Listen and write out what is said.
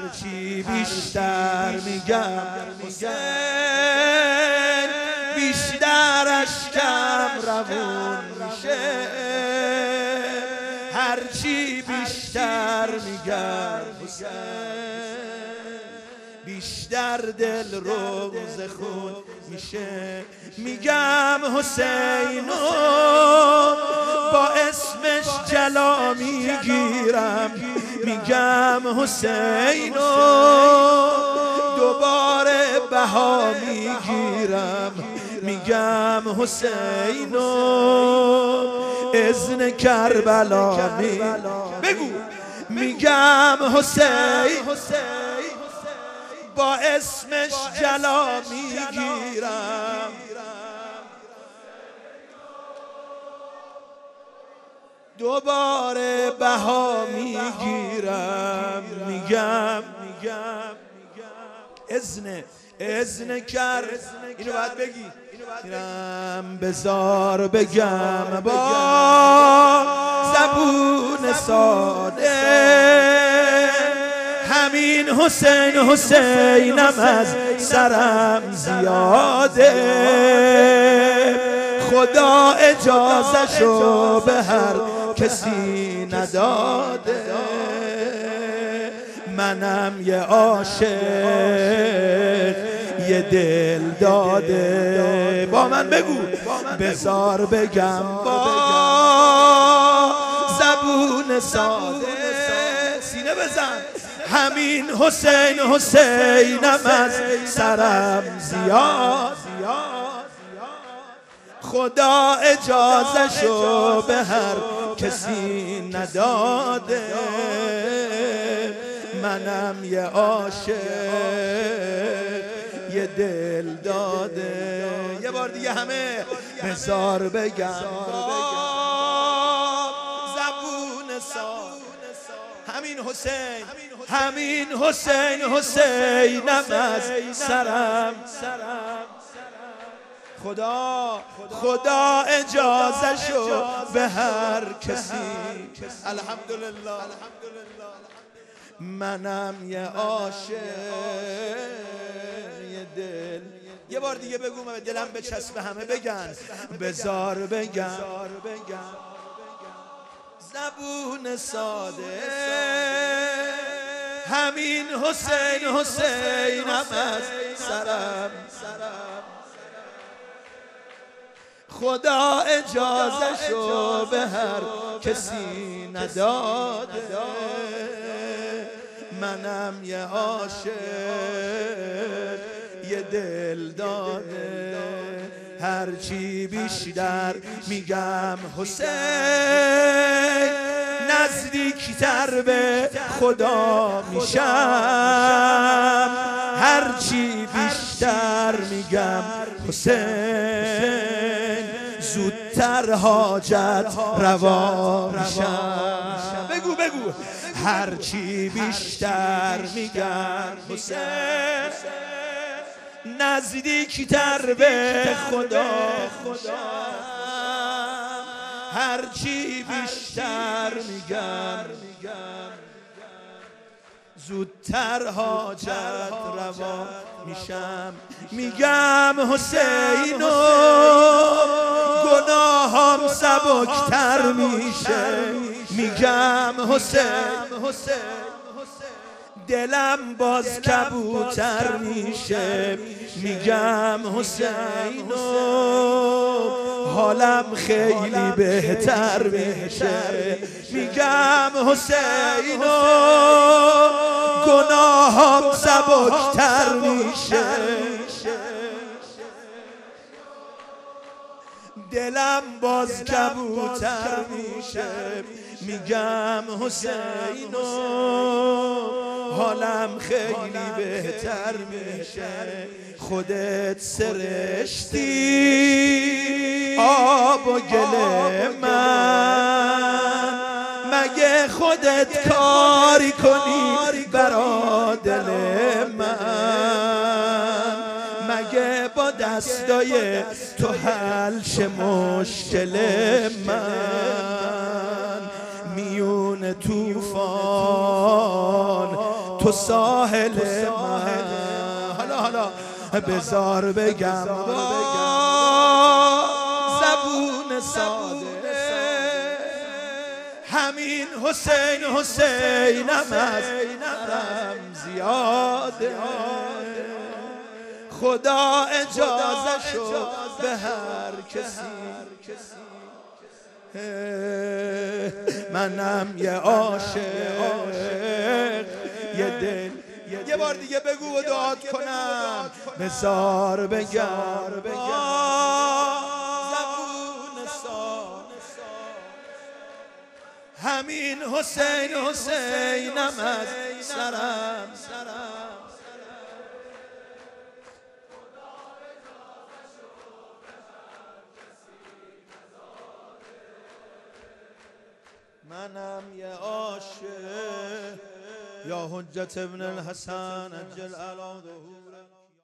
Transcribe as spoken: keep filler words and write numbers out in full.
هرچی بیشتر میگم حسین بیشتر اشکم روون میشه، هرچی بیشتر میگم حسین بیشتر دل روز خون میشه. میگم حسینو با اسمش جلا میگیرم، میگم حسینو دوباره بها میگیرم، میگم حسینو اذن کربلا می بگو، میگم حسین با اسمش جلا میگیرم، دوباره بها میگیرم، میگم میگم اذن اذن کر اینو باید بگی، میرم بزار بگم با زبون ساده، همین حسین حسینم از سرم زیاده، خدا اجازهشو به هر کسی نداده، منم یه عاشق یه دل داده. با من بگو بزار بگم با زبون ساده، سینه بزن، همین حسین حسینم از سرم زیاد، خدا اجازهشو به هر کسی نداده، منم یه عاشق یه دل داده. یه بار دیگه همه بزار بگم زبون ساده، همین حسین همین حسین حسینم از سرم، خدا خدا اجازهشو به هر کسی. الحمدلله منم یه عاشق یه دل. یه بار دیگه بگو من دلم بچسبه همه بگن بزار بگم زبون ساده، همین حسین حسینم از سرم، خدا اجازهشو به هر کسی نداده، منم یه عاشق یه دل داده، هرچی بیشتر میگم حسین نزدیکتر به خدا میشم، هرچی بیشتر میگم حسین زودتر حاجت روا میشم. بگو بگو هرچی بیشتر میگم حسین نزدیکتر به خدا، هرچی بیشتر میگم زودتر حاجت روا میشم. میگم حسینو گناهام سبکتر میشه، میگم حسین دلم باز کبوتر میشه، میگم حسینو حالم خیلی بهتر میشه، میگم حسینو گناهام سبکتر میشه، دلم باز کبوتر میشه، میگم حسینو حالم خیلی بهتر میشه، خودت سرشتی آب و گل من، مگه خودت کاری کنی برا دل من، مگه با دستای تو حل شه مشکل من، میون توفان تو تو ساحل من. حالا حالا بذار بگم زبون ساده همین حسین حسینم از نرم زیاده. خدا اجازه شد به هر کسی منم یه عاشق یه دل. یه بار دیگه بگو و دعات کنم بذار بگم زبون ساده همین حسین حسینم از سرم. منم یه عاشق یا حجت ابن الحسن عجل علی ظهوره.